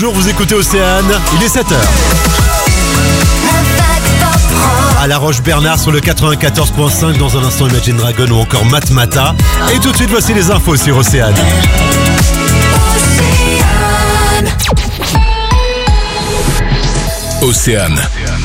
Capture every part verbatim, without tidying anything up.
bonjour, vous écoutez Océane, il est sept heures. À La Roche-Bernard sur le quatre-vingt-quatorze virgule cinq, dans un instant Imagine Dragon ou encore Matmata. Et tout de suite, voici les infos sur Océane. Océane.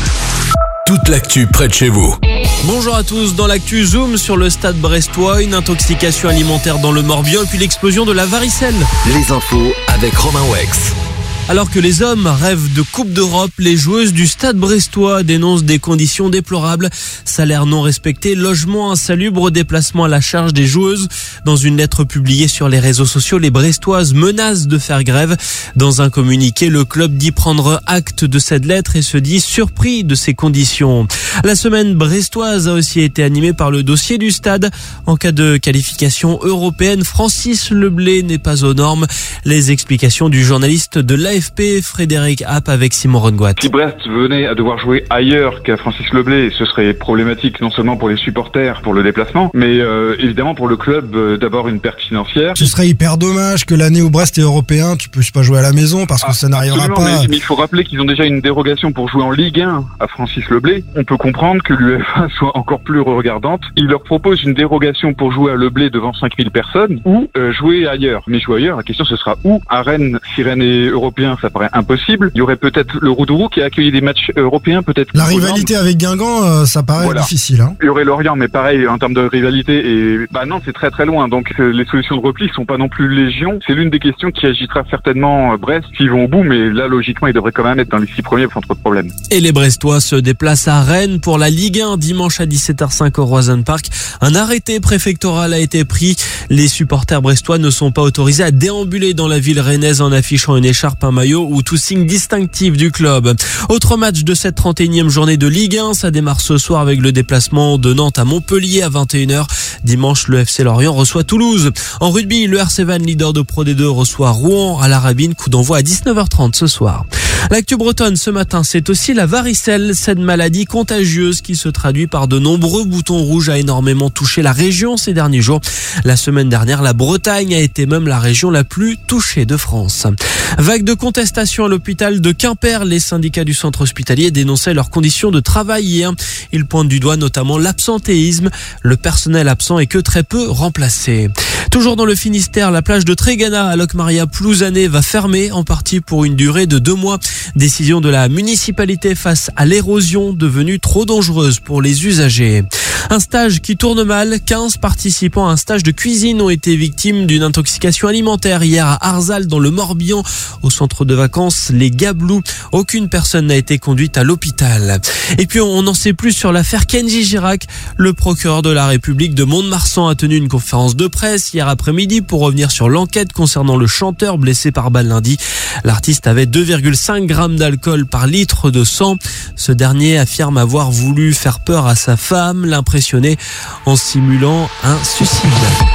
Toute l'actu près de chez vous. Bonjour à tous, dans l'actu Zoom sur le stade brestois, une intoxication alimentaire dans le Morbihan et puis l'explosion de la varicelle. Les infos avec Romain Wex. Alors que les hommes rêvent de Coupe d'Europe, les joueuses du stade brestois dénoncent des conditions déplorables. Salaire non respecté, logement insalubre, déplacement à la charge des joueuses. Dans une lettre publiée sur les réseaux sociaux, les brestoises menacent de faire grève. Dans un communiqué, le club dit prendre acte de cette lettre et se dit surpris de ces conditions. La semaine brestoise a aussi été animée par le dossier du stade. En cas de qualification européenne, Francis Leblay n'est pas aux normes. Les explications du journaliste de l'A F P, Frédéric Happ, avec Simon Rongoat. Si Brest venait à devoir jouer ailleurs qu'à Francis Leblay, ce serait problématique non seulement pour les supporters, pour le déplacement, mais euh, évidemment pour le club euh, d'avoir une perte financière. Ce serait hyper dommage que l'année où Brest est européen, tu puisses pas jouer à la maison parce que ah, ça n'arrivera pas. Mais, mais il faut rappeler qu'ils ont déjà une dérogation pour jouer en Ligue un à Francis Leblay. On peut comprendre que l'UEFA soit encore plus regardante. Il leur propose une dérogation pour jouer à Leblay devant cinq mille personnes ou euh, jouer ailleurs. Mais jouer ailleurs, la question ce sera où? À Rennes, si Rennes est européen, ça paraît impossible. Il y aurait peut-être le Roudourou qui a accueilli des matchs européens, peut-être. La rivalité avec Guingamp, euh, ça paraît voilà. difficile. Hein. Il y aurait Lorient, mais pareil en termes de rivalité. Et bah non, c'est très très loin. Donc euh, les solutions de repli sont pas non plus légion. C'est l'une des questions qui agitera certainement euh, Brest s'ils vont au bout. Mais là, logiquement, ils devraient quand même être dans les six premiers sans trop de problèmes. Et les Brestois se déplacent à Rennes pour la Ligue un dimanche à dix-sept heures cinq au Roison Park. Un arrêté préfectoral a été pris. Les supporters brestois ne sont pas autorisés à déambuler dans la ville rennaise en affichant une écharpe, un maillot ou tout signe distinctif du club. Autre match de cette trente et unième journée de Ligue un, ça démarre ce soir avec le déplacement de Nantes à Montpellier à vingt et une heures. Dimanche, le F C Lorient reçoit Toulouse. En rugby, le R C Vannes, leader de Pro D deux, reçoit Rouen à la Rabine. Coup d'envoi à dix-neuf heures trente ce soir. L'actu bretonne ce matin, c'est aussi la varicelle, cette maladie contagieuse qui se traduit par de nombreux boutons rouges, a énormément touché la région ces derniers jours. La semaine dernière, la Bretagne a été même la région la plus touchée de France. Vague de contestation à l'hôpital de Quimper. Les syndicats du centre hospitalier dénonçaient leurs conditions de travail hier. Ils pointent du doigt notamment l'absentéisme. Le personnel absent est que très peu remplacé. Toujours dans le Finistère, la plage de Trégana à Locmaria-Plouzané va fermer en partie pour une durée de deux mois. Décision de la municipalité face à l'érosion devenue trop dangereuse pour les usagers. Un stage qui tourne mal. quinze participants à un stage de cuisine ont été victimes d'une intoxication alimentaire hier à Arzal dans le Morbihan, au centre de vacances Les Gablous. Aucune personne n'a été conduite à l'hôpital. Et puis on n'en sait plus sur l'affaire Kenji Girac. Le procureur de la République de Mont-de-Marsan a tenu une conférence de presse hier après-midi pour revenir sur l'enquête concernant le chanteur blessé par balle lundi. L'artiste avait deux virgule cinq grammes d'alcool par litre de sang. Ce dernier affirme avoir voulu faire peur à sa femme, l'impressionner en simulant un suicide.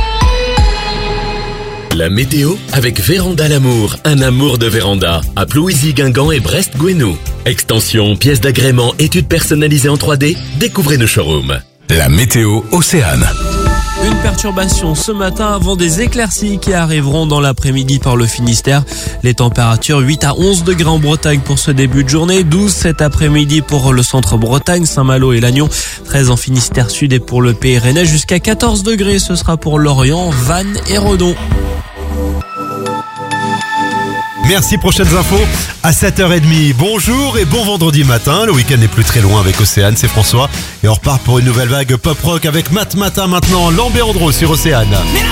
La météo avec Véranda L'Amour, un amour de véranda, à Plouisy, Guingamp et Brest-Gouesnou. Extension, pièces d'agrément, études personnalisées en trois D, découvrez nos showrooms. La météo Océane. Une perturbation ce matin avant des éclaircies qui arriveront dans l'après-midi par le Finistère. Les températures huit à onze degrés en Bretagne pour ce début de journée, douze cet après-midi pour le centre Bretagne, Saint-Malo et Lannion, treize en Finistère Sud et pour le Pays Rennais, jusqu'à quatorze degrés, ce sera pour Lorient, Vannes et Redon. Merci, prochaines infos à sept heures trente. Bonjour et bon vendredi matin. Le week-end n'est plus très loin avec Océane, c'est François. Et on repart pour une nouvelle vague pop-rock avec Matmata maintenant, Lambéandro sur Océane.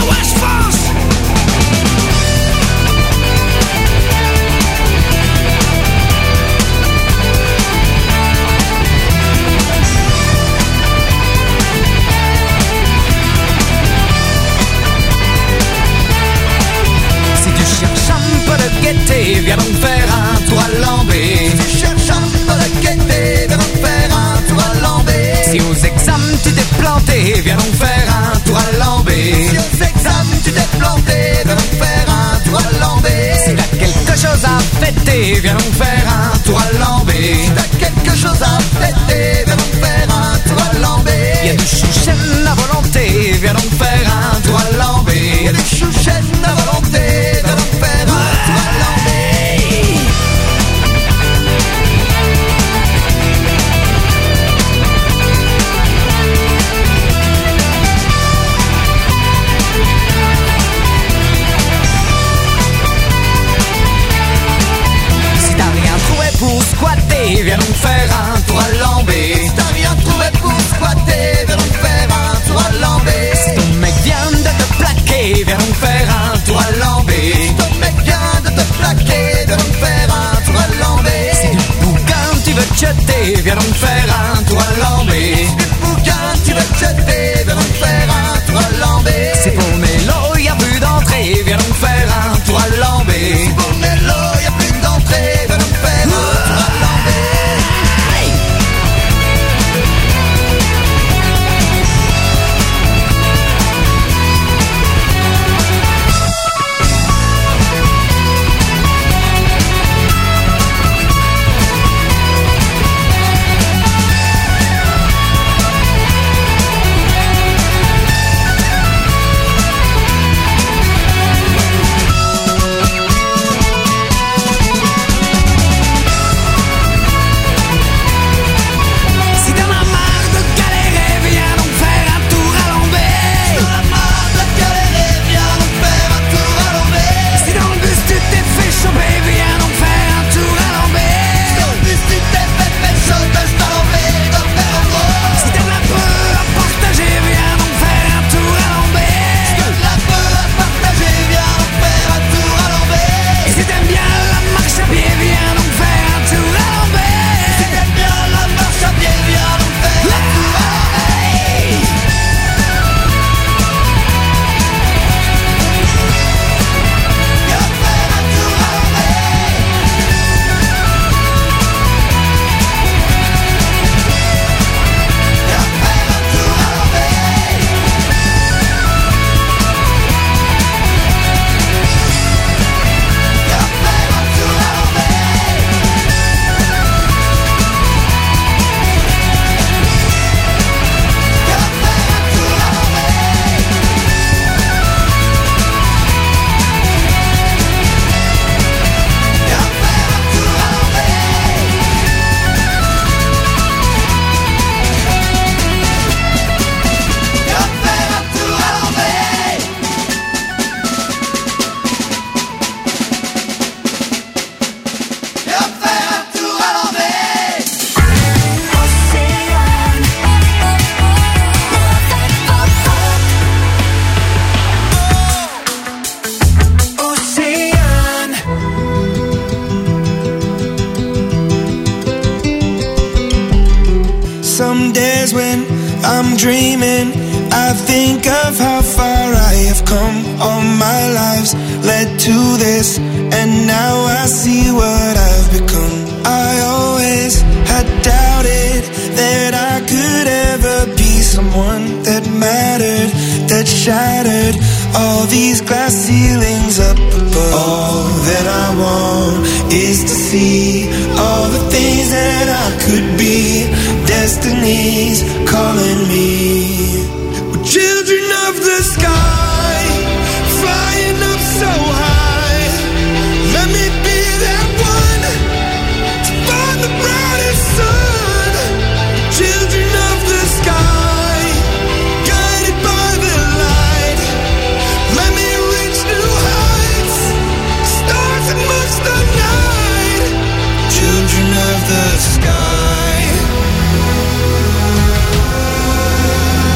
Viens donc faire un tour à Lambé. Si tu cherches un peu de gaieté, viens donc faire un tour à Lambé. Si aux examens tu t'es planté, viens donc faire un tour à Lambé. Si aux examens tu t'es planté, viens donc faire un tour à Lambé. Si t'as quelque chose à fêter, viens donc faire un tour à Lambé. Si t'as quelque chose à fêter, viens donc faire un tour à Lambé. Y'a du chouchen à volonté, viens donc faire un tour à Lambé. Y'a du chouchen à volonté, viens donc faire un tour à Lambé. squatter, viens donc faire un tour à Lambé. Si t'as rien trouvé pour squatter, viens donc faire un tour à Lambé. Si ton mec vient de te plaquer, viens donc faire un tour à Lambé. Si ton mec vient de te plaquer, viens donc faire un tour à Lambé. Si du bouquin tu veux te jeter, viens donc faire un tour à Lambé. Si du bouquin tu veux te jeter, viens donc faire un tour à Lambé. Si pour Mélo y'a plus d'entrée, viens donc faire un tour à Lambé. Si pour Mélo y'a plus d'entrée, viens donc faire un tour à Lambé. Some days when I'm dreaming, I think of how far I have come. All my lives led to this, and now I see what I've become. I always had doubted that I could ever be someone that mattered, that shattered all these glass ceilings up above. All that I want is to see all the things that I could be. Destiny's calling me. We're children of the sky, flying up so high. Let me be that one to find the brightest sun. Children of the sky, guided by the light. Let me reach new heights, stars amongst the night. Children of the sky.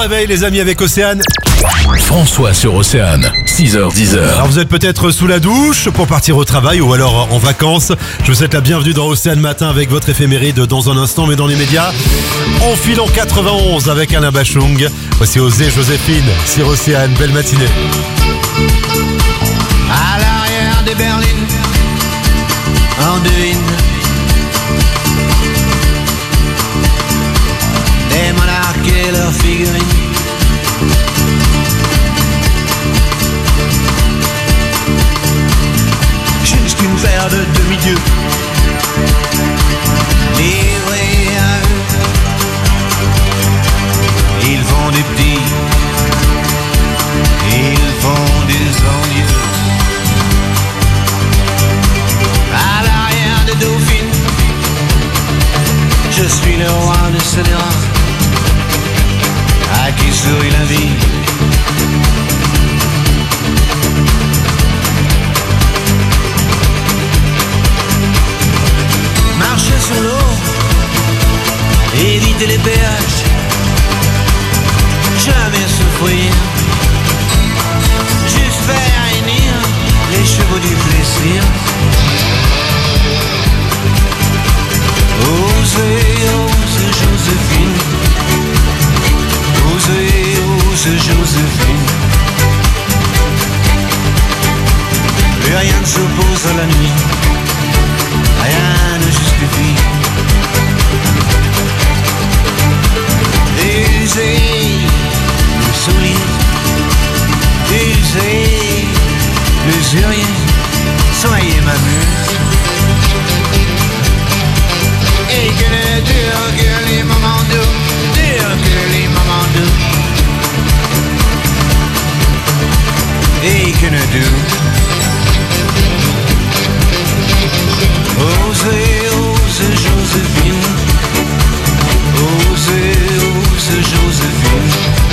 réveil les amis avec Océane. François sur Océane, six heures dix. Alors vous êtes peut-être sous la douche pour partir au travail ou alors en vacances. Je vous souhaite la bienvenue dans Océane Matin avec votre éphéméride dans un instant, mais dans les médias. On file en quatre-vingt-onze avec Alain Bachung. Voici Osée Joséphine sur Océane. Belle matinée. À l'arrière des berlines, on devine des monarques et leurs figurines. Juste une paire de demi-dieux livrés à eux. Ils font des petits, ils font des envieux. À l'arrière des dauphines, je suis le roi de scélérat, à qui sourit la vie. Marcher sur l'eau, éviter les péages, jamais souffrir, juste faire réunir les chevaux du plaisir. Osez, osez Joséphine, osez, osez Joséphine. Plus rien ne s'oppose à la nuit, rien ne justifie. Usez le sourire, usez l'usurier, soyez ma muse. Et que ne durent que les moments doux, durent que les moments doux. Et que ne durent. Osez, osez Joséphine, osez, osez Joséphine.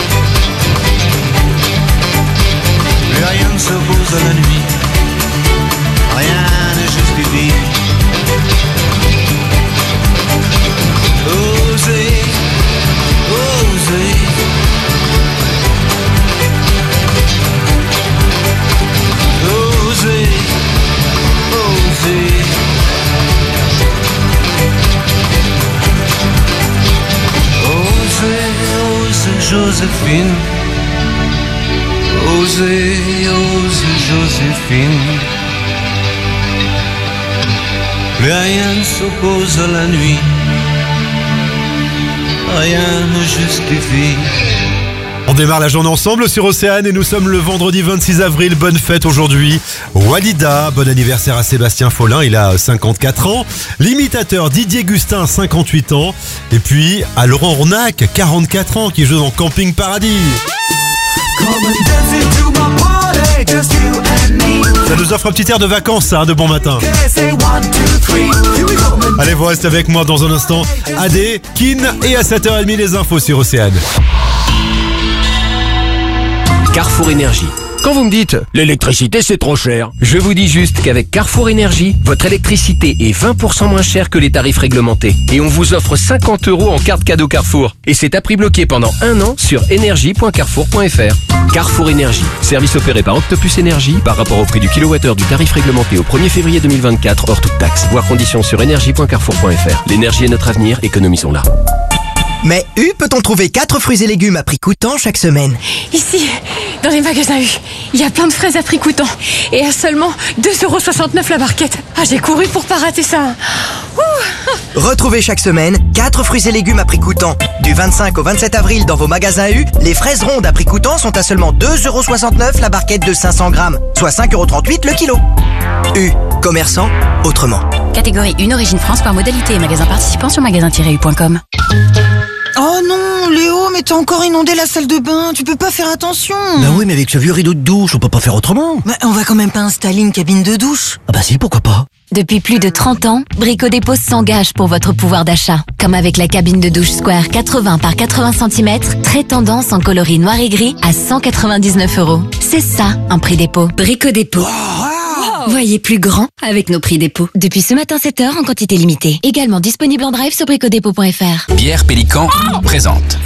Plus rien ne s'oppose à la nuit, rien ne justifie. Osez, osez. Osez, osez. Osez, osez Joséphine. Osez, osez Joséphine. Plus rien ne s'oppose à la nuit, rien ne justifie. On démarre la journée ensemble sur Océane et nous sommes le vendredi vingt-six avril. Bonne fête aujourd'hui. Walida, bon anniversaire à Sébastien Follin, il a cinquante-quatre ans. L'imitateur Didier Gustin, cinquante-huit ans. Et puis à Laurent Ornac, quarante-quatre ans, qui joue dans Camping Paradis. Ça nous offre un petit air de vacances, ça, de bon matin. Allez, vous restez avec moi dans un instant. Adé, Kin et à sept heures trente les infos sur Océane. Carrefour Énergie. Quand vous me dites « l'électricité c'est trop cher », je vous dis juste qu'avec Carrefour Énergie, votre électricité est vingt pour cent moins chère que les tarifs réglementés. Et on vous offre cinquante euros en carte cadeau Carrefour. Et c'est à prix bloqué pendant un an sur énergie point carrefour point f r. Carrefour Énergie, service opéré par Octopus Énergie par rapport au prix du kilowattheure du tarif réglementé au premier février deux mille vingt-quatre hors toute taxe. Voir conditions sur énergie point carrefour point f r. L'énergie est notre avenir, économisons-la. Mais U, peut-on trouver quatre fruits et légumes à prix coûtant chaque semaine? Ici, dans les magasins U, il y a plein de fraises à prix coûtant. Et à seulement deux euros soixante-neuf la barquette. Ah, j'ai couru pour pas rater ça. Ouh. Retrouvez chaque semaine quatre fruits et légumes à prix coûtant. Du vingt-cinq au vingt-sept avril dans vos magasins U, les fraises rondes à prix coûtant sont à seulement deux euros soixante-neuf la barquette de cinq cents grammes, soit cinq euros trente-huit le kilo. U, commerçant autrement. Catégorie un, origine France par modalité et magasin participant sur magasin tiret u point com. Oh non, Léo, mais t'as encore inondé la salle de bain, tu peux pas faire attention. Bah oui, mais avec ce vieux rideau de douche, on peut pas faire autrement. Bah, on va quand même pas installer une cabine de douche. Ah bah si, pourquoi pas. Depuis plus de trente ans, Brico Dépôt s'engage pour votre pouvoir d'achat. Comme avec la cabine de douche Square quatre-vingts par quatre-vingts centimètres, très tendance en coloris noir et gris à cent quatre-vingt-dix-neuf euros. C'est ça, un prix dépôt. Brico Dépôt. Wow. Voyez plus grand avec nos prix dépôt. Depuis ce matin sept heures en quantité limitée. Également disponible en drive sur bricodépôt point f r. Bière Pélican présente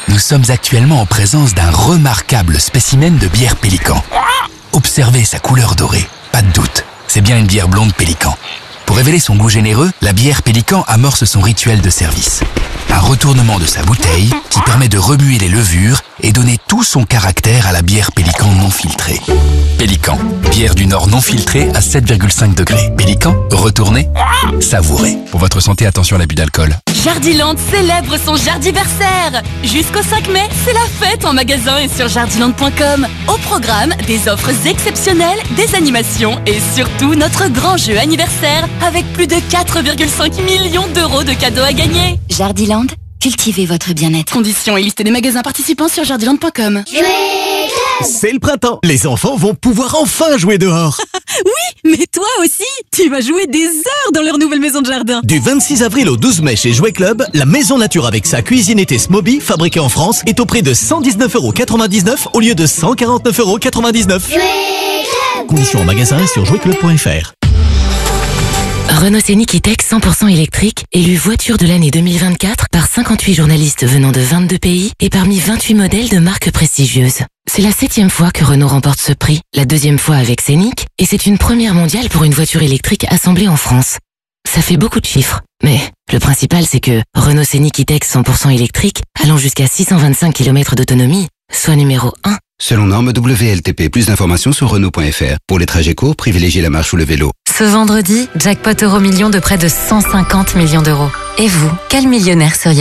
Nous sommes actuellement en présence d'un remarquable spécimen de bière Pélican. Observez sa couleur dorée. Pas de doute, c'est bien une bière blonde Pélican. Pour révéler son goût généreux, la bière Pélican amorce son rituel de service. Un retournement de sa bouteille qui permet de remuer les levures et donner tout son caractère à la bière Pélican non filtrée. Pélican, bière du Nord non filtrée à sept virgule cinq degrés. Pélican, retournez, savourez. Pour votre santé, attention à l'abus d'alcool. Jardiland célèbre son jardiversaire. Jusqu'au cinq mai, c'est la fête en magasin et sur jardiland point com. Au programme, des offres exceptionnelles, des animations et surtout notre grand jeu anniversaire avec plus de quatre virgule cinq millions d'euros de cadeaux à gagner. Jardiland, cultivez votre bien-être. Conditions et liste des magasins participants sur jardiland point com. C'est le printemps. Les enfants vont pouvoir enfin jouer dehors. Oui, mais toi aussi, tu vas jouer des heures dans leur nouvelle maison de jardin. Du vingt-six avril au douze mai chez Jouet Club, la maison nature avec sa cuisinette Smoby, fabriquée en France, est au prix de cent dix-neuf euros quatre-vingt-dix-neuf au lieu de cent quarante-neuf euros quatre-vingt-dix-neuf. Conditions en magasin et sur jouet club point f r. Renault Scénic E-Tech cent pour cent électrique, élu voiture de l'année deux mille vingt-quatre par cinquante-huit journalistes venant de vingt-deux pays et parmi vingt-huit modèles de marques prestigieuses. C'est la septième fois que Renault remporte ce prix, la deuxième fois avec Scénic, et c'est une première mondiale pour une voiture électrique assemblée en France. Ça fait beaucoup de chiffres, mais le principal c'est que Renault Scénic E-Tech cent pour cent électrique, allant jusqu'à six cent vingt-cinq kilomètres d'autonomie, soit numéro un. Selon norme W L T P, plus d'informations sur Renault point f r. Pour les trajets courts, privilégiez la marche ou le vélo. Ce vendredi, jackpot euro million de près de cent cinquante millions d'euros. Et vous, quel millionnaire seriez-vous ?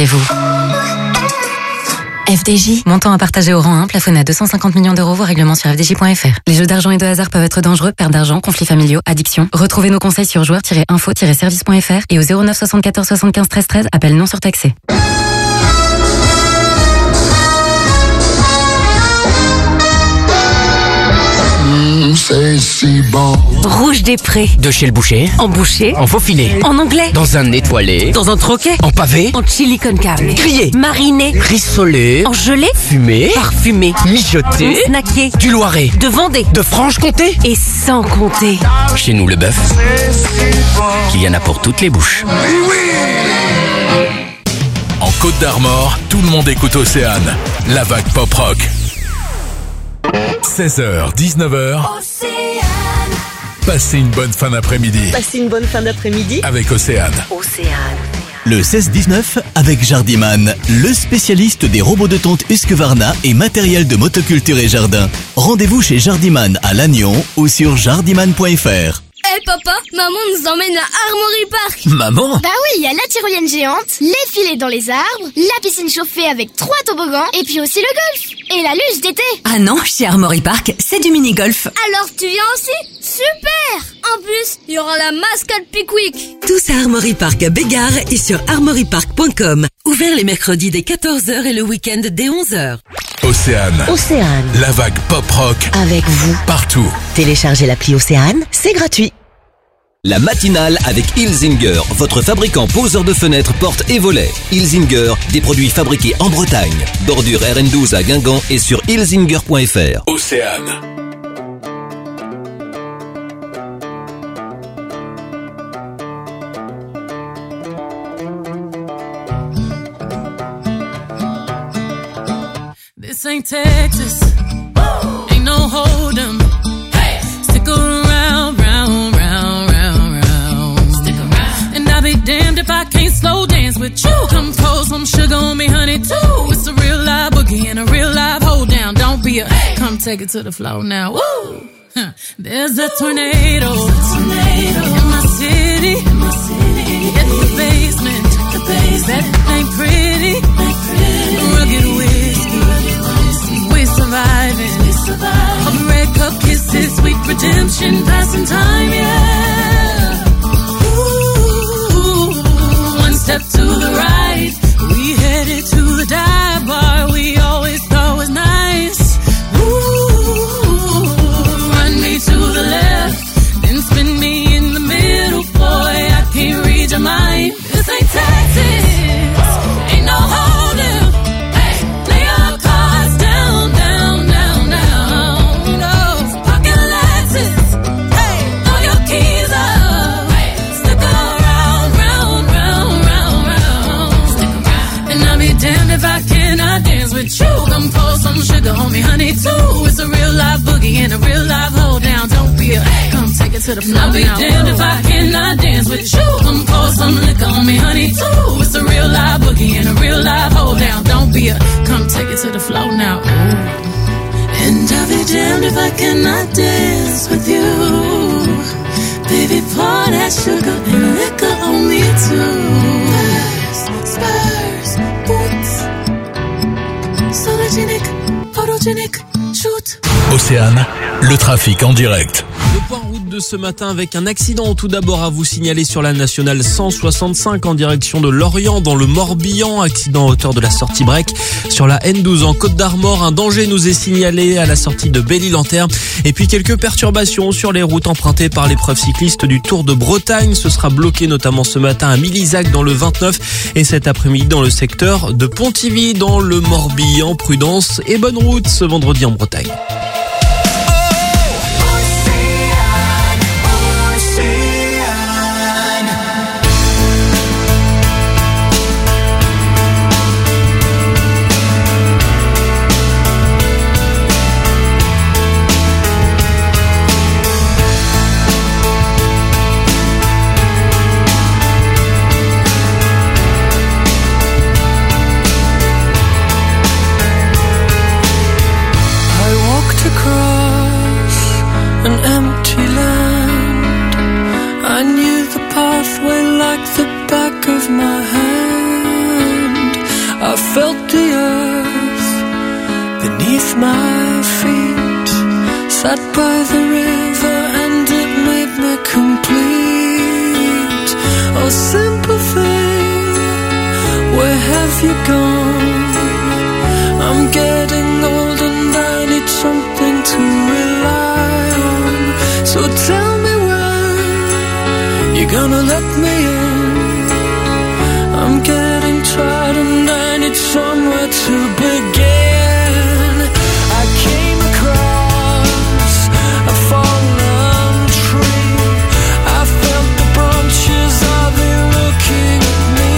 F D J, montant à partager au rang un, plafonné à deux cent cinquante millions d'euros, voire règlement sur f d j point f r. Les jeux d'argent et de hasard peuvent être dangereux, perte d'argent, conflits familiaux, addiction. Retrouvez nos conseils sur joueurs tiret info tiret service point f r et au zéro neuf soixante-quatorze soixante-quinze treize treize, appel non surtaxé. C'est si bon. Rouge des Prés. De chez le boucher. En boucher. En faux filet. En anglais. Dans un étoilé. Dans un troquet. En pavé. En chili con carne. Grillé. Mariné. Rissolé. En gelée. Fumé. Parfumé. Mijoté. Snacké. Du Loiret. De Vendée. De Franche-Comté. Et sans compter. Chez nous, le bœuf, qu'il y en a pour toutes les bouches. En Côte d'Armor, tout le monde écoute Océane. La vague pop rock. seize heures, dix-neuf heures. Passez une bonne fin d'après-midi. Passez une bonne fin d'après-midi. Avec Océane. Océane. Le seize dix-neuf avec Jardiman, le spécialiste des robots de tonte Husqvarna et matériel de motoculture et jardin. Rendez-vous chez Jardiman à Lannion ou sur jardiman point f r. Hé hey papa, maman nous emmène à Armory Park. Maman? Bah oui, il y a la tyrolienne géante, les filets dans les arbres, la piscine chauffée avec trois toboggans et puis aussi le golf. Et la luge d'été. Ah non, chez Armory Park, c'est du mini-golf. Alors tu viens aussi? Super! En plus, il y aura la mascotte Pickwick. Tous à Armory Park à Bégard et sur armory park point com. Ouvert les mercredis dès quatorze heures et le week-end dès onze heures. Océane. Océane. La vague pop rock. Avec vous. Partout. Téléchargez l'appli Océane, c'est gratuit. La matinale avec Ilzinger, votre fabricant poseur de fenêtres, portes et volets. Ilzinger, des produits fabriqués en Bretagne. Bordure R N douze à Guingamp et sur ilzinger point f r. Océane. This ain't Texas, ain't no hold'em. Hey, stick around, round, round, round, round. Stick around, and I'll be damned if I can't slow dance with you. Come pour some sugar on me, honey, too. It's a real live boogie and a real live hold down. Don't be a, hey, come take it to the floor now. Woo! Huh. There's a tornado, tornado in my city, in my city. In the basement, the basement. That ain't pretty, ain't pretty. Rugged whiskey. We surviving, we surviving. All the red cup kisses, sweet redemption, passing time, yeah. Ooh, one step to the right, we headed to the dive bar we always thought was nice. Ooh, run me to the left, then spin me in the middle, boy, I can't read your mind. This ain't Texas, ain't no hold'em. Damn boogie and a real live hold down. Don't be a, come take it to the floor. I'll be damned if I cannot dance with you. Come pour some liquor on me, honey, too. It's a real live boogie and a real live hold down. Don't be a, come take it to the floor now. Ooh. And I'll be damned if I cannot dance with you. Baby, pour that sugar and liquor on me too. Spurs, spurs, boots. Sologenic, photogenic, shoot. Océane, le trafic en direct. Le point route de ce matin avec un accident tout d'abord à vous signaler sur la nationale cent soixante-cinq en direction de Lorient dans le Morbihan. Accident à hauteur de la sortie break. Sur la N douze en Côte d'Armor, un danger nous est signalé à la sortie de Belle-Île-en-Terre. Et puis quelques perturbations sur les routes empruntées par l'épreuve cycliste du Tour de Bretagne. Ce sera bloqué notamment ce matin à Milizac dans le vingt-neuf et cet après-midi dans le secteur de Pontivy dans le Morbihan. Prudence et bonne route ce vendredi en Bretagne. Sat by the river and it made me complete. Oh, simple thing, where have you gone? I'm getting old and I need something to rely on. So tell me when you're gonna let me in. I'm getting tired and I need somewhere to begin. I came across a fallen tree. I felt the branches of it looking at me.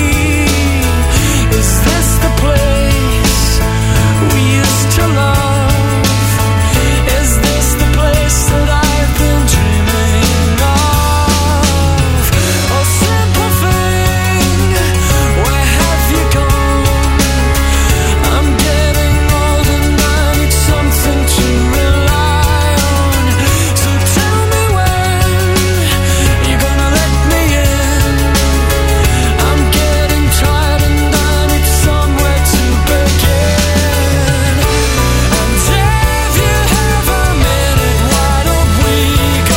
Is this the place we used to love? Is this the place that I've been dreaming of? Oh, simple thing, where have you gone? I'm getting old and I need something to rely on. So tell me when you're gonna let me in. I'm getting tired and I need somewhere to begin. And if you have a minute, why don't we go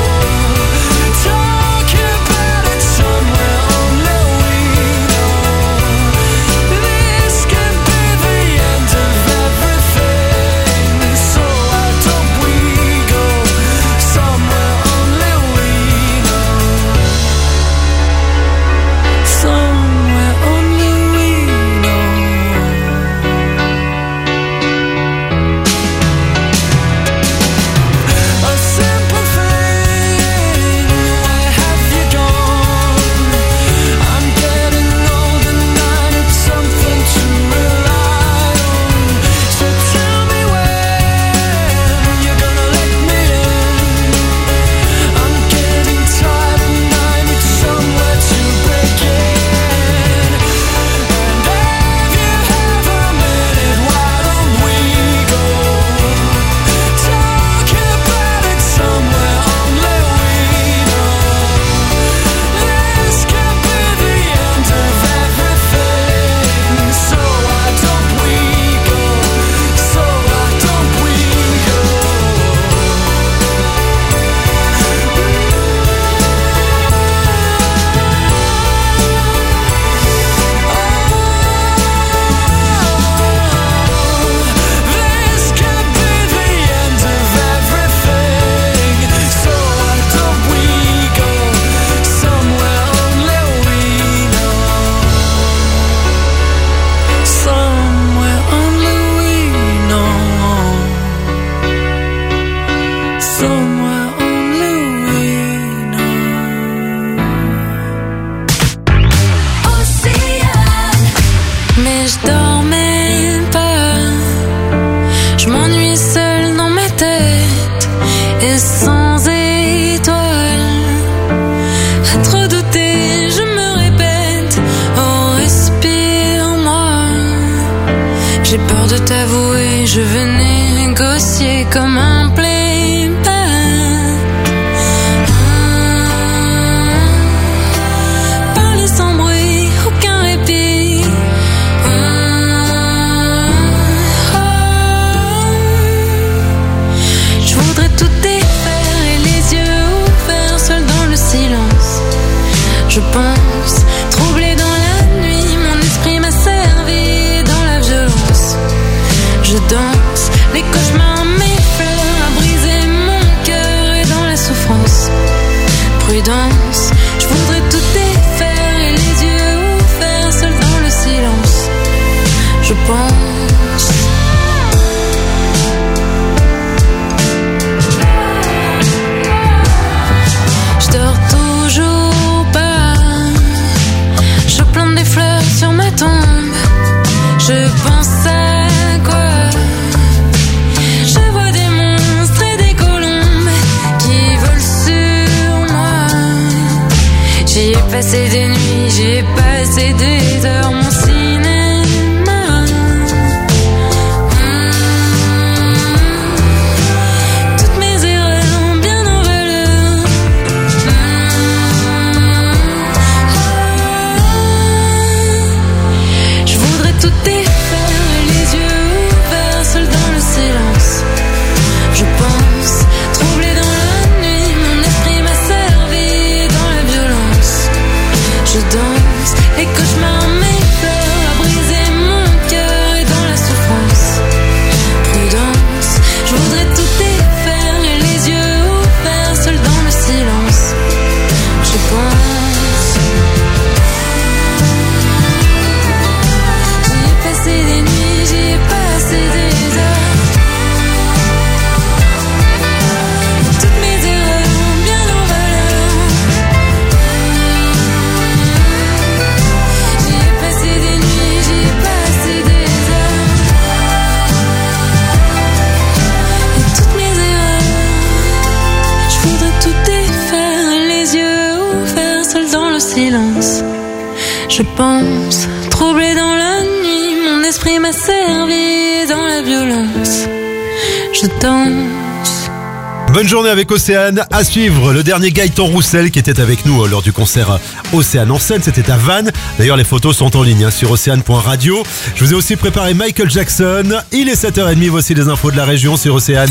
talk about it somewhere only we know? This could be the end of everything. So why don't we go somewhere only we know? Somewhere only we know. A simple thing, where have you gone? I'm getting old and I need something to rely on. So tell me when you're gonna let me in. I'm getting tired and I need somewhere to begin. And if you have a minute, why don't we go talk about it somewhere only we know? This could be the end of everything. So why don't we go? So why don't we go? This could be the end of everything. So why don't we go somewhere only we know? Somewhere only we know. Somewhere only we know. Océane. Mais je dormais pas, je m'ennuyais seule dans ma tête. négocier comme un playback. Parler sans bruit, aucun répit. Je voudrais tout défaire et les yeux ouverts, seul dans le silence. Je pense, troublé dans la nuit, mon esprit m'a servi dans la violence. Je danse, les cauchemars m'effleurent, à briser mon cœur et dans la souffrance. Prudence, je voudrais tout défaire et les yeux ouverts, seul dans le silence. Je pense. Je dors toujours pas. Je plante des fleurs sur ma tombe. Je pense à quoi? Je vois des monstres et des colombes qui volent sur moi. J'y ai passé des nuits, j'ai passé des heures, mon cinéma. Toutes mes erreurs bien en valeur. Je voudrais tout défaire, les yeux ouverts, seul dans le silence. Je pense, troublé dans la nuit, mon esprit m'a servi dans la violence. Je danse, les cauchemars m'effleurent, à briser mon cœur et dans la souffrance. Prudence, je voudrais tout défaire et les yeux ouverts, seul dans le silence. Je pense. J'y ai passé des nuits, j'y ai passé des heures. Toutes mes erreurs bien en valeur. J'y ai passé des nuits, j'y ai passé des heures. Et toutes mes erreurs, je voudrais tout défaire, les yeux ouverts, seul dans le silence. Je pense, troublé dans la nuit, mon esprit m'a servi dans la violence. Je danse. Bonne journée avec Océane. À suivre, le dernier Gaëtan Roussel qui était avec nous lors du concert Océane en scène. C'était à Vannes. D'ailleurs, les photos sont en ligne hein, sur océane point radio. Je vous ai aussi préparé Michael Jackson. Il est sept heures trente. Voici les infos de la région sur Océane.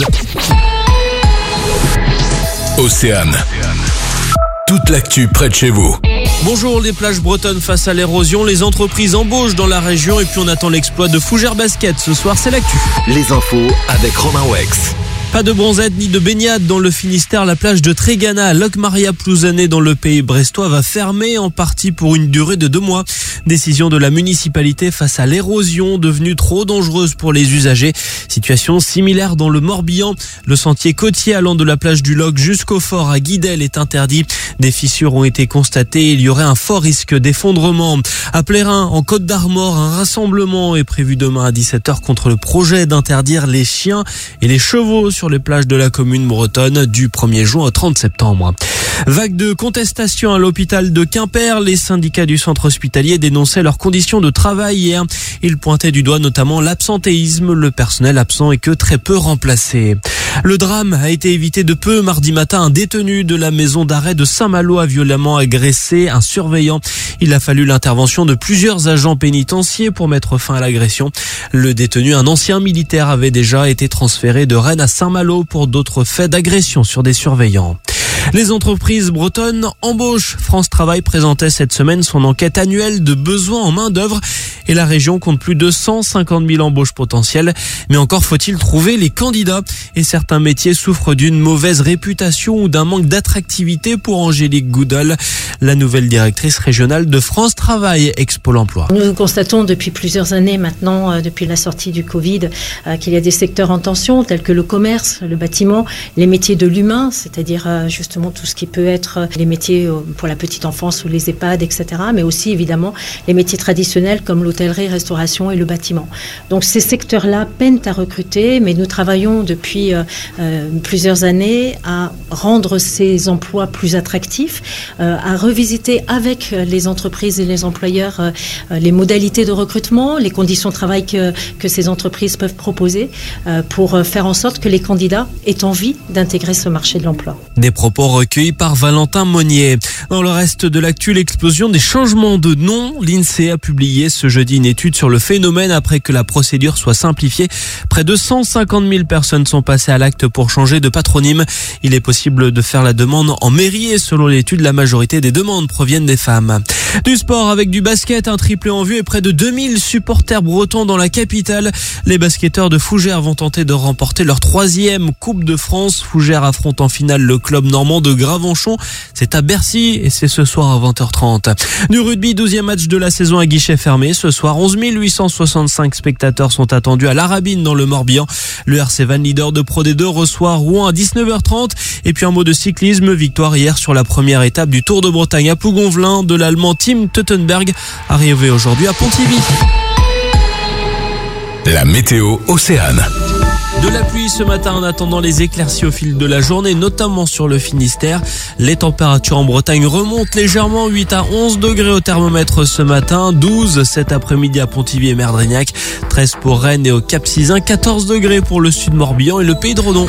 Océane. Toute l'actu près de chez vous. Bonjour, les plages bretonnes face à l'érosion, les entreprises embauchent dans la région et puis on attend l'exploit de Fougères Basket. Ce soir, c'est l'actu. Les infos avec Romain Wex. Pas de bronzette ni de baignade dans le Finistère. La plage de Trégana à Locmaria-Plouzané dans le pays brestois va fermer en partie pour une durée de deux mois. Décision de la municipalité face à l'érosion devenue trop dangereuse pour les usagers. Situation similaire dans le Morbihan. Le sentier côtier allant de la plage du Loc jusqu'au fort à Guidel est interdit. Des fissures ont été constatées et il y aurait un fort risque d'effondrement. À Plérin, en Côte d'Armor, un rassemblement est prévu demain à dix-sept heures contre le projet d'interdire les chiens et les chevaux sur les plages de la commune bretonne du premier juin au trente septembre. Vague de contestation à l'hôpital de Quimper. Les syndicats du centre hospitalier dénonçaient leurs conditions de travail hier. Ils pointaient du doigt notamment l'absentéisme. Le personnel absent est que très peu remplacé. Le drame a été évité de peu. Mardi matin, un détenu de la maison d'arrêt de Saint-Malo a violemment agressé un surveillant. Il a fallu l'intervention de plusieurs agents pénitentiaires pour mettre fin à l'agression. Le détenu, un ancien militaire, avait déjà été transféré de Rennes à Saint-Malo pour d'autres faits d'agression sur des surveillants. Les entreprises bretonnes embauchent. France Travail présentait cette semaine son enquête annuelle de besoins en main-d'œuvre et la région compte plus de cent cinquante mille embauches potentielles. Mais encore faut-il trouver les candidats et certains métiers souffrent d'une mauvaise réputation ou d'un manque d'attractivité pour Angélique Goudel, la nouvelle directrice régionale de France Travail, ex-Pôle emploi. Nous constatons depuis plusieurs années maintenant, euh, depuis la sortie du Covid, euh, qu'il y a des secteurs en tension tels que le commerce, le bâtiment, les métiers de l'humain, c'est-à-dire euh, justement notamment tout ce qui peut être les métiers pour la petite enfance ou les EHPAD, et cetera, mais aussi évidemment les métiers traditionnels comme l'hôtellerie, restauration et le bâtiment. Donc ces secteurs-là peinent à recruter, mais nous travaillons depuis euh, euh, plusieurs années à rendre ces emplois plus attractifs, euh, à revisiter avec les entreprises et les employeurs euh, les modalités de recrutement, les conditions de travail que, que ces entreprises peuvent proposer euh, pour faire en sorte que les candidats aient envie d'intégrer ce marché de l'emploi. Des propos recueillis par Valentin Monnier. Dans le reste de l'actu, l'explosion des changements de nom. L'INSEE a publié ce jeudi une étude sur le phénomène après que la procédure soit simplifiée. Près de cent cinquante mille personnes sont passées à l'acte pour changer de patronyme. Il est possible de faire la demande en mairie et selon l'étude, la majorité des demandes proviennent des femmes. Du sport avec du basket, un triplé en vue et près de deux mille supporters bretons dans la capitale. Les basketteurs de Fougères vont tenter de remporter leur troisième Coupe de France. Fougères affronte en finale le club normand de Gravenchon. C'est à Bercy et c'est ce soir à vingt heures trente. Du rugby, douzième match de la saison à guichet fermé. Ce soir, onze mille huit cent soixante-cinq spectateurs sont attendus à l'Arabine dans le Morbihan. Le R C Van, leader de Pro D deux, reçoit Rouen à dix-neuf heures trente. Et puis un mot de cyclisme, victoire hier sur la première étape du Tour de Bretagne à Plougonvelin de l'Allemand Tim Teutenberg, arrivé aujourd'hui à Pontivy. La météo Océane. De la pluie ce matin en attendant les éclaircies au fil de la journée, notamment sur le Finistère. Les températures en Bretagne remontent légèrement, huit à onze degrés au thermomètre ce matin, douze cet après-midi à Pontivy et Merdrignac, treize pour Rennes et au Cap-Sizun, quatorze degrés pour le sud Morbihan et le Pays de Redon.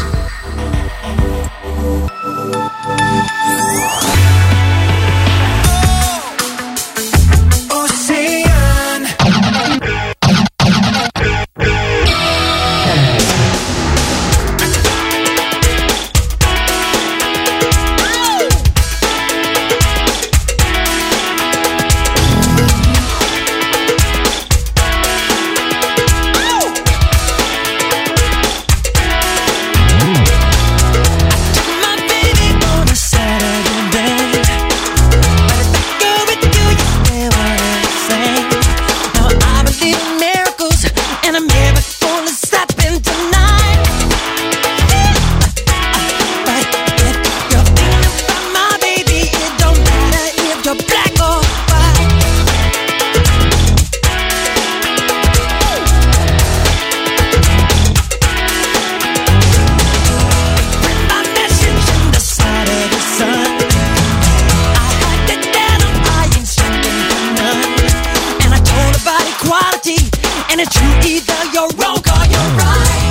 And it's true, either you're wrong or you're right.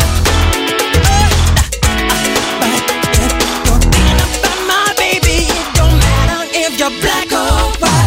But if you're thinking about my baby, it don't matter if you're black or white.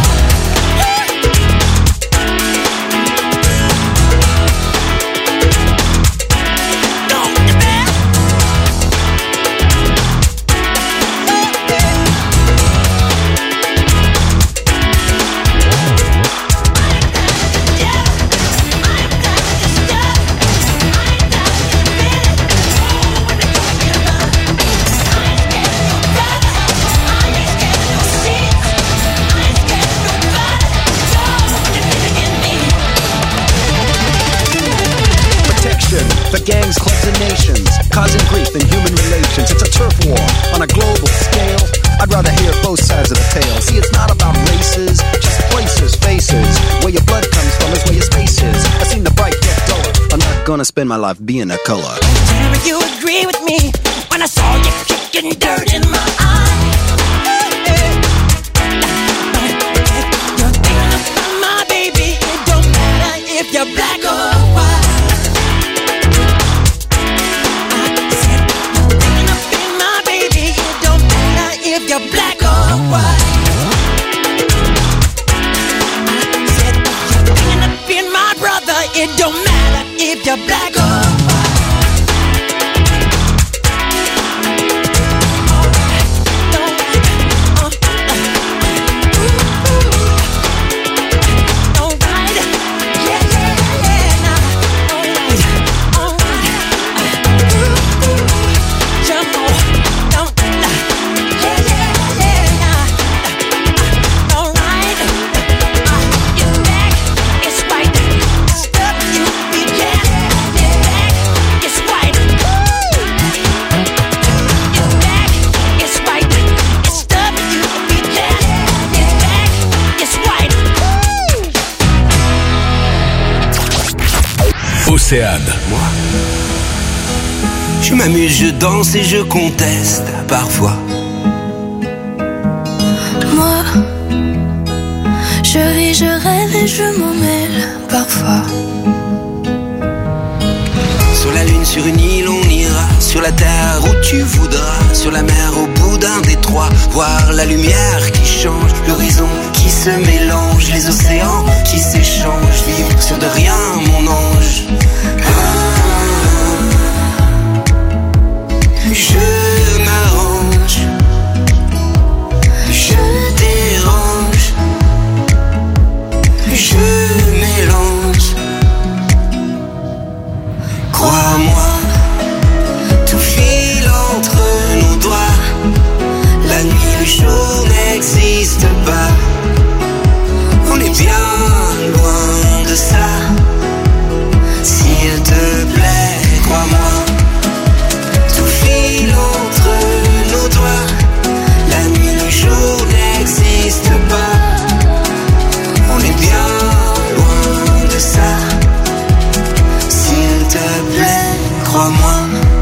For gangs, clubs, and nations, causing grief in human relations. It's a turf war on a global scale. I'd rather hear both sides of the tale. See, it's not about races, just places, faces. Where your blood comes from is where your space is. I seen the bright get duller. I'm not gonna spend my life being a color. Tell me you agree with me when I saw you kicking dirt in my eye. You're thinking about my baby. It don't matter if you're black or white. If you're black or white, I said you're thinking of being my brother. It don't matter if you're black or white. Yeah. Océane. Moi, je m'amuse, je danse et je conteste parfois. Moi, je ris, je rêve et je m'en mêle parfois. Sur la lune, sur une île, on ira. Sur la terre où tu voudras. Sur la mer, au bout d'un détroit. Voir la lumière qui change, l'horizon qui se mélange, les océans qui s'échangent. Vivre sur de rien, mon ange. Ah, je m'arrange, je dérange, je mélange. Crois-moi, tout file entre nos doigts. La nuit, le jour n'existe pas. On est bien loin de ça. S'il te plaît, crois-moi. Tout file entre nos doigts. La nuit, le jour n'existe pas. On est bien loin de ça. S'il te plaît, crois-moi.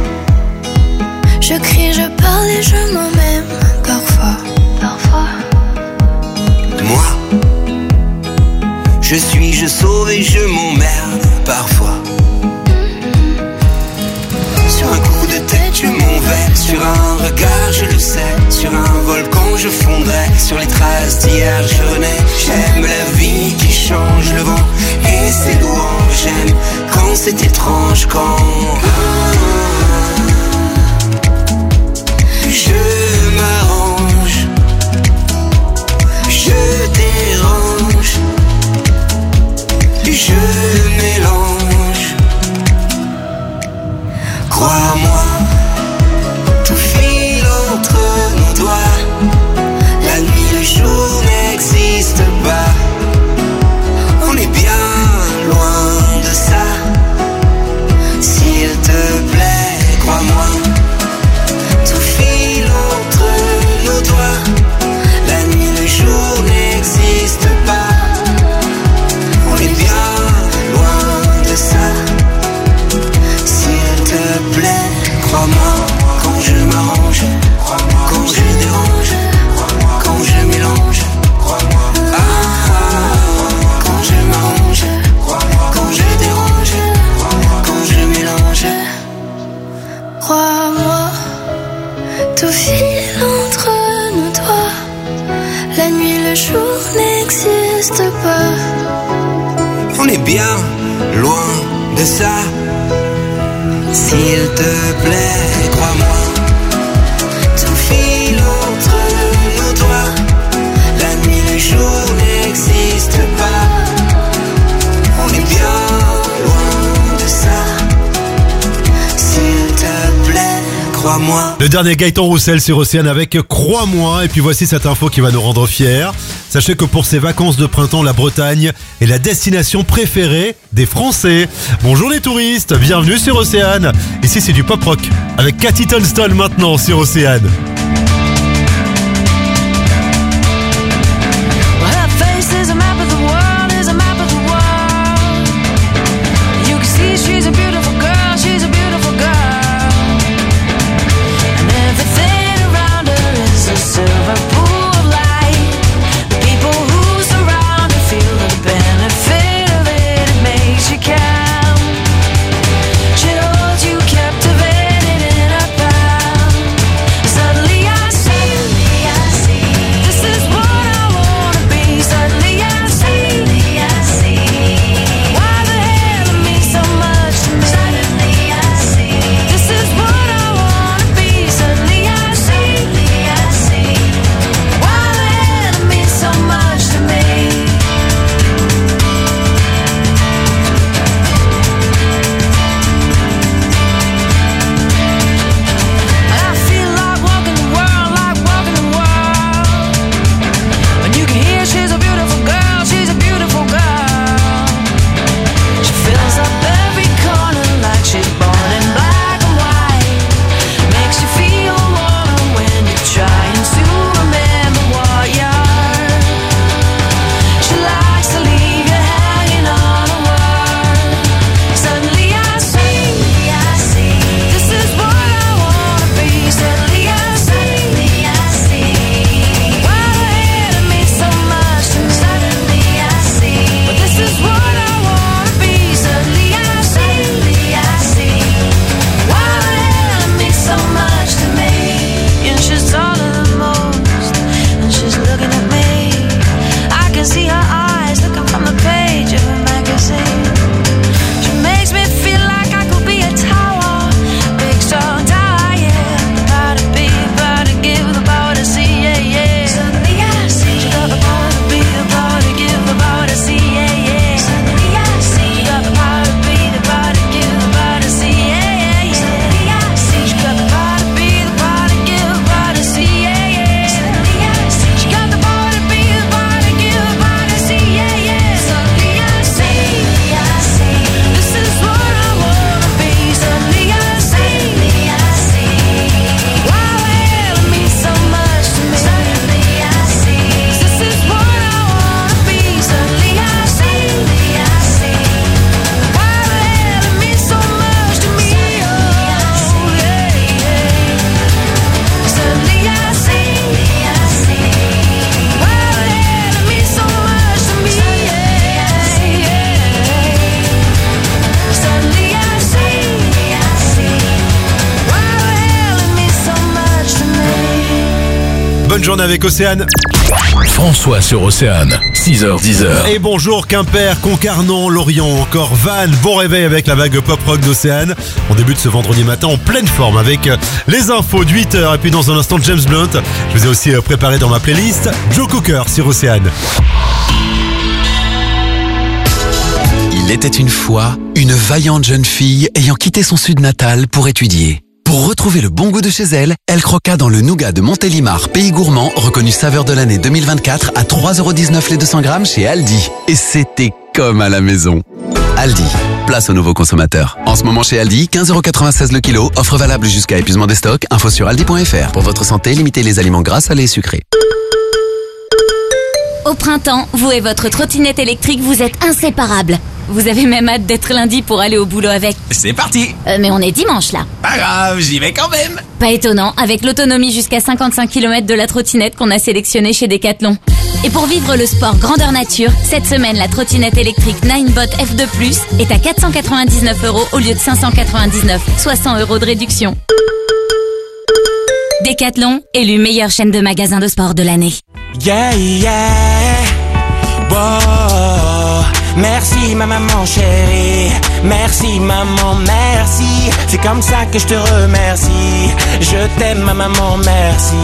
Je crie, je parle et je m'en même parfois. Parfois. Moi, je suis, je sauve et je m'emmerde parfois. Sur un coup de tête, je m'en vais. Sur un regard, je le sais. Sur un volcan, je fondrai. Sur les traces d'hier, je renais. J'aime la vie qui change le vent et ses louanges. J'aime quand c'est étrange, quand je m'arrange, je dérange, je mélange. Crois-moi, tout file entre nos doigts. La nuit, le jour n'existe pas. On est bien loin de ça. S'il te plaît, crois-moi. Tout file entre nos doigts. La nuit, le jour n'existe pas. On est bien loin de ça. S'il te plaît, crois-moi. Quand je m'arrange, quand je dérange, quand je mélange. Ah, quand je m'arrange, quand je dérange, quand je mélange. Crois-moi, tout file entre nos doigts. La nuit, le jour n'existe pas. On est bien loin de ça. S'il te plaît, crois-moi. Tout file entre nos doigts. La nuit, le jour n'existe pas. On est bien loin de ça. S'il te plaît, crois-moi. Le dernier Gaëtan Roussel sur Océane avec Crois-moi. Et puis voici cette info qui va nous rendre fiers. Sachez que pour ces vacances de printemps, la Bretagne est la destination préférée des Français. Bonjour les touristes, bienvenue sur Océane. Ici c'est du pop rock avec Cathy Tonston maintenant sur Océane. Suddenly I bonne journée avec Océane. François sur Océane, six heures dix. Et bonjour Quimper, Concarneau, Lorient, encore Vannes. Bon réveil avec la vague pop rock d'Océane. On débute ce vendredi matin en pleine forme avec les infos de huit heures. Et puis dans un instant James Blunt. Je vous ai aussi préparé dans ma playlist Joe Cocker sur Océane. Il était une fois une vaillante jeune fille ayant quitté son sud natal pour étudier. Pour retrouver le bon goût de chez elle, elle croqua dans le nougat de Montélimar, pays gourmand, reconnu saveur de l'année deux mille vingt-quatre à trois euros dix-neuf les deux cents grammes chez Aldi. Et c'était comme à la maison. Aldi, place aux nouveaux consommateurs. En ce moment chez Aldi, quinze euros quatre-vingt-seize le kilo, offre valable jusqu'à épuisement des stocks, info sur aldi point f r. Pour votre santé, limitez les aliments gras, salés et sucrés. Au printemps, vous et votre trottinette électrique, vous êtes inséparables. Vous avez même hâte d'être lundi pour aller au boulot avec. C'est parti. Euh, mais on est dimanche là. Pas grave, j'y vais quand même. Pas étonnant, avec l'autonomie jusqu'à cinquante-cinq kilomètres de la trottinette qu'on a sélectionnée chez Decathlon. Et pour vivre le sport grandeur nature, cette semaine, la trottinette électrique Ninebot F deux plus est à quatre cent quatre-vingt-dix-neuf euros au lieu de cinq cent quatre-vingt-dix-neuf, soit cent euros de réduction. Decathlon, élu meilleure chaîne de magasins de sport de l'année. Yeah, yeah, wow. Merci ma maman chérie, merci maman, merci. C'est comme ça que je te remercie. Je t'aime ma maman, merci.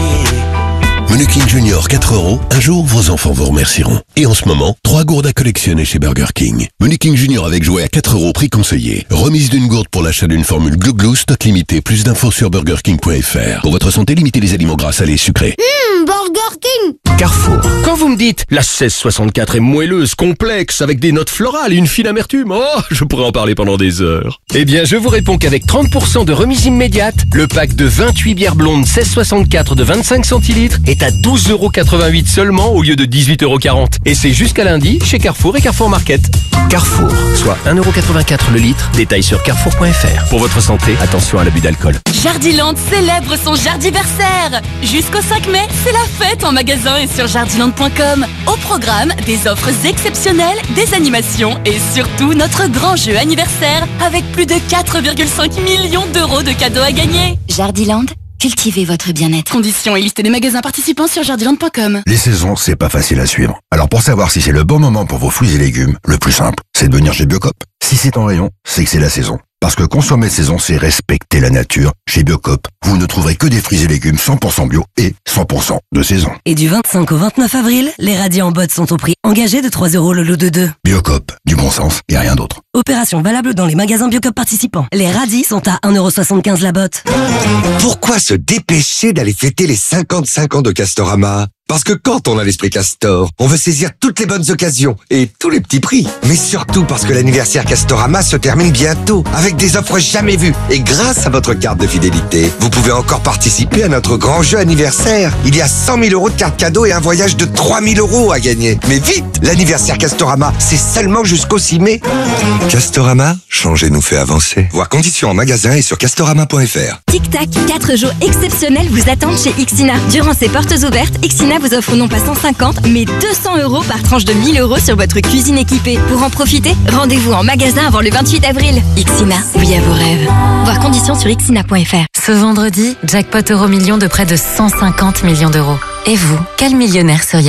Menu King Junior quatre euros, un jour vos enfants vous remercieront. Et en ce moment, trois gourdes à collectionner chez Burger King. Menu King Junior avec jouet à quatre euros, prix conseillé. Remise d'une gourde pour l'achat d'une formule Glou Glou, stock limité. Plus d'infos sur burger king point f r. Pour votre santé, limitez les aliments gras, salés et sucrés. Hum, Burger King. Carrefour. Quand vous me dites la seize soixante-quatre est moelleuse, complexe, avec des notes florales et une fine amertume, oh, je pourrais en parler pendant des heures. Eh bien, je vous réponds qu'avec trente pour cent de remise immédiate, le pack de vingt-huit bières blondes seize soixante-quatre de vingt-cinq centilitres est à douze euros quatre-vingt-huit seulement au lieu de dix-huit euros quarante. Et c'est jusqu'à lundi chez Carrefour et Carrefour Market. Carrefour, soit un euro quatre-vingt-quatre le litre. Détail sur carrefour point f r. Pour votre santé, attention à l'abus d'alcool. Jardiland célèbre son jardiversaire. Jusqu'au cinq mai, c'est la fête en magasin et sur jardiland point com. Au programme, des offres exceptionnelles, des animations et surtout notre grand jeu anniversaire avec plus de quatre virgule cinq millions d'euros de cadeaux à gagner. Jardiland, cultivez votre bien-être. Conditions et liste des magasins participants sur jardiland point com. Les saisons, c'est pas facile à suivre. Alors pour savoir si c'est le bon moment pour vos fruits et légumes, le plus simple, c'est de venir chez Biocop. Si c'est en rayon, c'est que c'est la saison. Parce que consommer de saison, c'est respecter la nature. Chez Biocop, vous ne trouverez que des fruits et légumes cent pour cent bio et cent pour cent de saison. Et du vingt-cinq au vingt-neuf avril, les radis en botte sont au prix engagé de trois euros le lot de deux. Biocop, du bon sens et rien d'autre. Opération valable dans les magasins Biocop participants. Les radis sont à un euro soixante-quinze la botte. Pourquoi se dépêcher d'aller fêter les cinquante-cinq ans de Castorama ? Parce que quand on a l'esprit Castor, on veut saisir toutes les bonnes occasions et tous les petits prix. Mais surtout parce que l'anniversaire Castorama se termine bientôt avec des offres jamais vues. Et grâce à votre carte de fidélité, vous pouvez encore participer à notre grand jeu anniversaire. Il y a cent mille euros de cartes cadeaux et un voyage de trois mille euros à gagner. Mais vite, l'anniversaire Castorama, c'est seulement jusqu'au six mai. Castorama, changer nous fait avancer. Voir conditions en magasin et sur castorama point f r. Tic Tac, quatre jours exceptionnels vous attendent chez Ixina. Durant ces portes ouvertes, Ixina vous offre non pas cent cinquante, mais deux cents euros par tranche de mille euros sur votre cuisine équipée. Pour en profiter, rendez-vous en magasin avant le vingt-huit avril. Ixina, oui à vos rêves. Voir conditions sur ixina point f r. Ce vendredi, jackpot euro million de près de cent cinquante millions d'euros. Et vous, quel millionnaire seriez-vous ?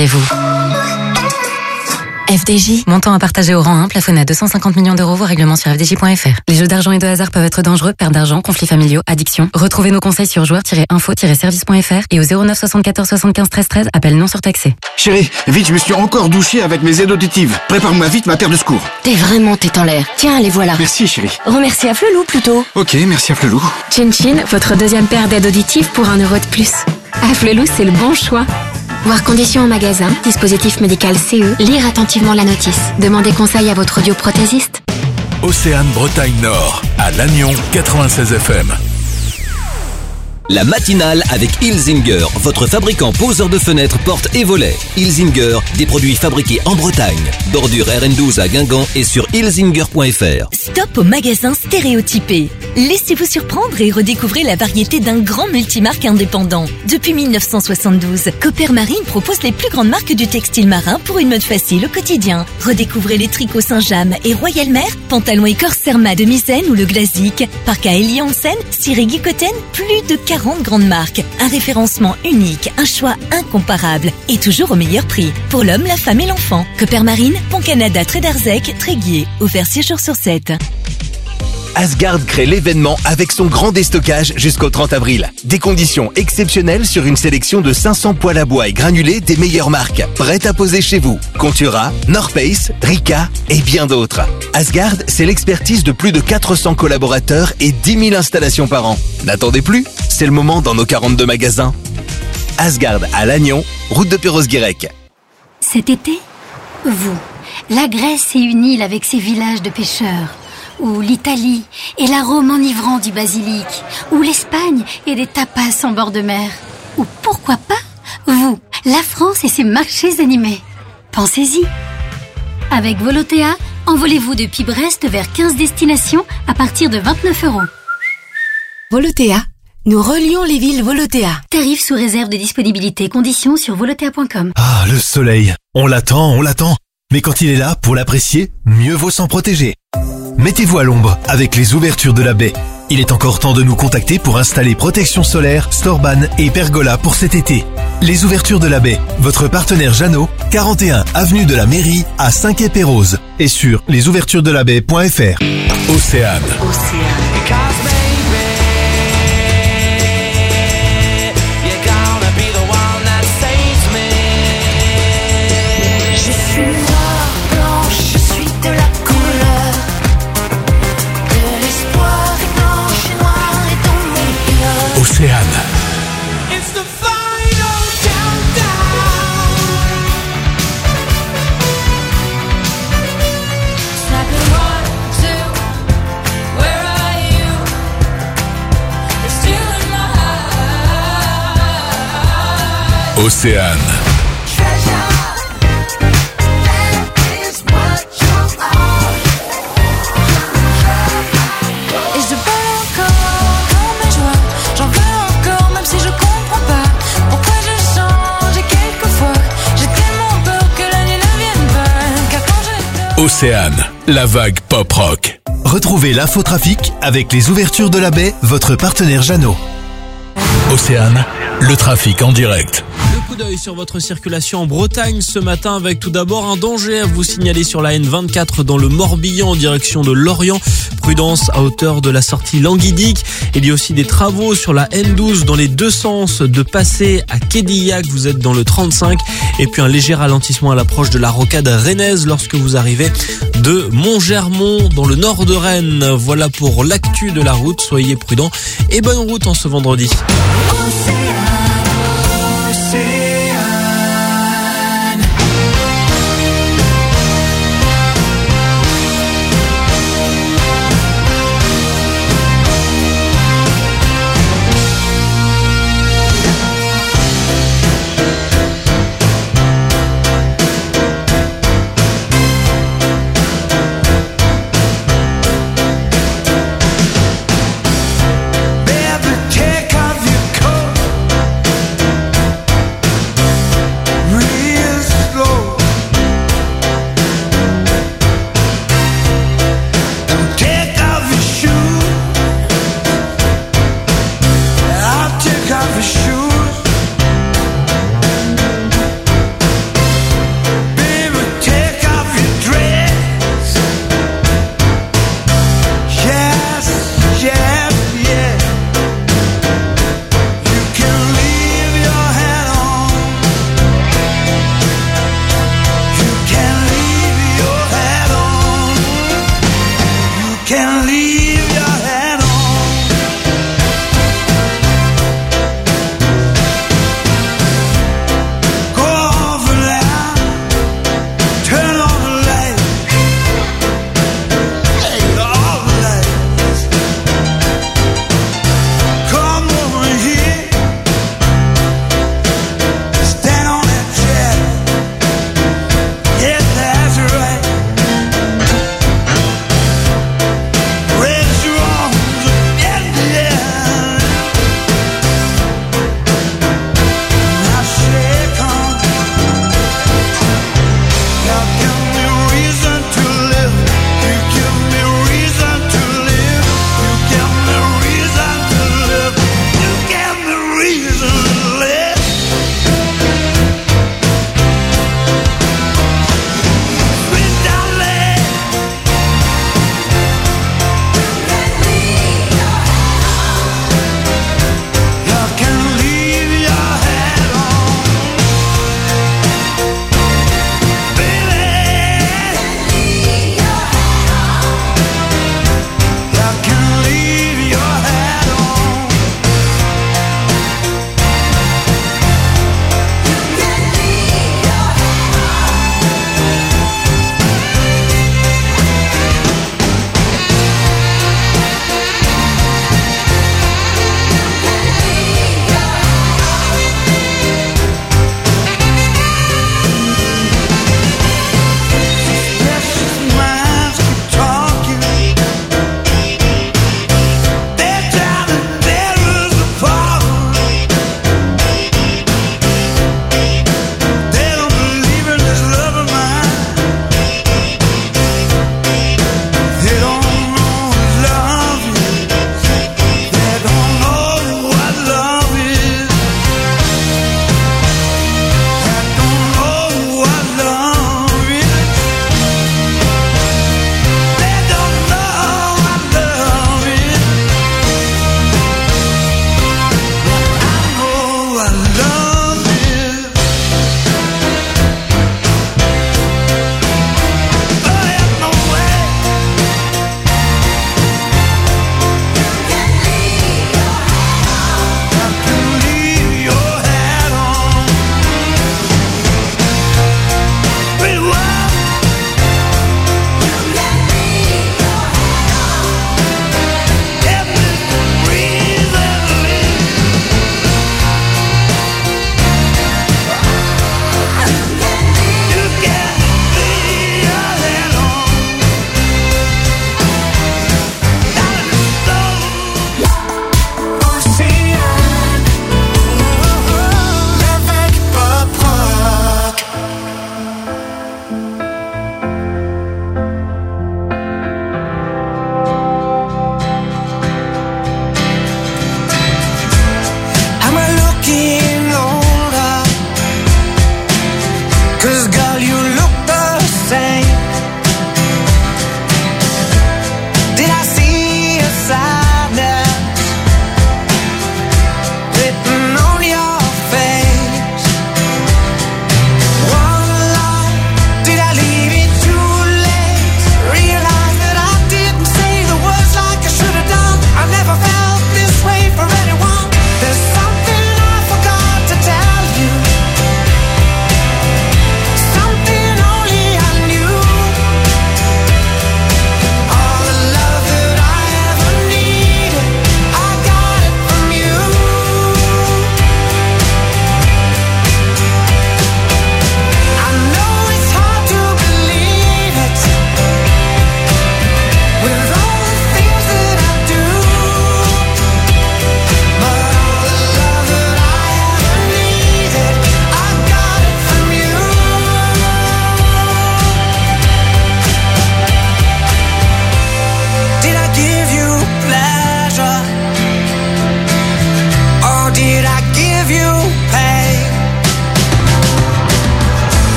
F D J. Montant à partager au rang un, plafonné à deux cent cinquante millions d'euros, vos règlements sur f d j point f r. Les jeux d'argent et de hasard peuvent être dangereux, perte d'argent, conflits familiaux, addiction. Retrouvez nos conseils sur joueurs tiret info tiret service point f r et au zéro neuf soixante-quatorze soixante-quinze treize treize, appel non surtaxé. Chérie, vite, je me suis encore douché avec mes aides auditives. Prépare-moi vite ma paire de secours. T'es vraiment tête en l'air. Tiens, les voilà. Merci, chérie. Remercie à Flelou plutôt. Ok, merci à Flelou. Chin Chin, votre deuxième paire d'aides auditives pour un euro de plus. À Flelou, c'est le bon choix. Voir conditions en magasin, dispositif médical C E, lire attentivement la notice. Demandez conseil à votre audioprothésiste. Océane Bretagne Nord, à Lannion quatre-vingt-seize F M. La matinale avec Ilzinger, votre fabricant poseur de fenêtres, portes et volets. Ilzinger, des produits fabriqués en Bretagne. Bordure R N douze à Guingamp et sur ilzinger point f r. Stop aux magasins stéréotypés. Laissez-vous surprendre et redécouvrez la variété d'un grand multimarque indépendant. Depuis mille neuf cent soixante-douze, Copper Marine propose les plus grandes marques du textile marin pour une mode facile au quotidien. Redécouvrez les tricots Saint-James et Royal Mer, pantalons et corps Serma de Misaine ou le Glazik, Parka Elie Hansen, Sirigi Cotton, plus de quarante grandes marques. Un référencement unique, un choix incomparable et toujours au meilleur prix. Pour l'homme, la femme et l'enfant. Copper Marine, Pont Canada, Trédarzec, Tréguier. Ouvert six jours sur sept. Asgard crée l'événement avec son grand déstockage jusqu'au trente avril. Des conditions exceptionnelles sur une sélection de cinq cents poêles à bois et granulés des meilleures marques. Prêtes à poser chez vous. Contura, Norpace, Rika et bien d'autres. Asgard, c'est l'expertise de plus de quatre cents collaborateurs et dix mille installations par an. N'attendez plus, c'est le moment dans nos quarante-deux magasins. Asgard à Lannion, route de Perros-Guirec. Cet été, vous, la Grèce est une île avec ses villages de pêcheurs. Ou l'Italie et l'arôme enivrant du basilic. Ou l'Espagne et des tapas en bord de mer. Ou pourquoi pas, vous, la France et ses marchés animés. Pensez-y. Avec Volotea, envolez-vous depuis Brest vers quinze destinations à partir de vingt-neuf euros. Volotea, nous relions les villes Volotea. Tarifs sous réserve de disponibilité. Conditions sur volotea point com. Ah, le soleil. On l'attend, on l'attend. Mais quand il est là, pour l'apprécier, mieux vaut s'en protéger. Mettez-vous à l'ombre avec les ouvertures de la baie. Il est encore temps de nous contacter pour installer protection solaire, Storban et pergola pour cet été. Les ouvertures de la baie, votre partenaire Jeannot, quarante et un avenue de la Mairie à Saint-Quay-Pérouse et sur les ouvertures de la baie point f r. Océane. Océane. Océane. Océane, la vague pop-rock. Retrouvez l'infotrafic avec les ouvertures de la baie, votre partenaire Jeannot. Océane, le trafic en direct. Le coup d'œil sur votre circulation en Bretagne ce matin avec tout d'abord un danger à vous signaler sur la N vingt-quatre dans le Morbihan en direction de Lorient. Prudence à hauteur de la sortie Languidic. Il y a aussi des travaux sur la N douze dans les deux sens de Passé à Quédillac. Vous êtes dans le trente-cinq. Et puis un léger ralentissement à l'approche de la rocade rennaise lorsque vous arrivez de Montgermont dans le nord de Rennes. Voilà pour l'actu de la route. Soyez prudents et bonne route en ce vendredi.